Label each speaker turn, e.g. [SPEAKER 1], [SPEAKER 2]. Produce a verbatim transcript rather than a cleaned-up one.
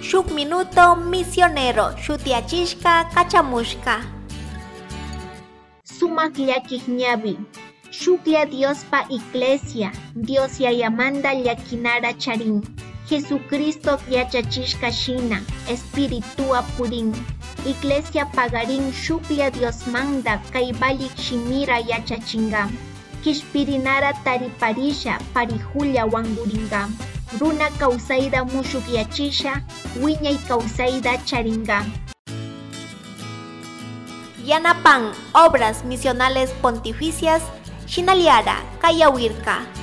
[SPEAKER 1] shuk minuto misionero shutiachishka kachamushka.
[SPEAKER 2] Sumak llakik ñawi, shuklla Diospa iglesia, Dios yayamanda llakinara charin, Jesucristo yachachishka shina, espiritua purin, iglesia pagarin shuklla Diosmanda kaybalik shimira yachachinga, kishpirinara tariparisha parijulla wanguringa, runa kawsayda mushuk yachisha, wiñay kawsayda charinga.
[SPEAKER 1] Yanapan, Obras Misionales Pontificias, Shinaliara, Kayawirka.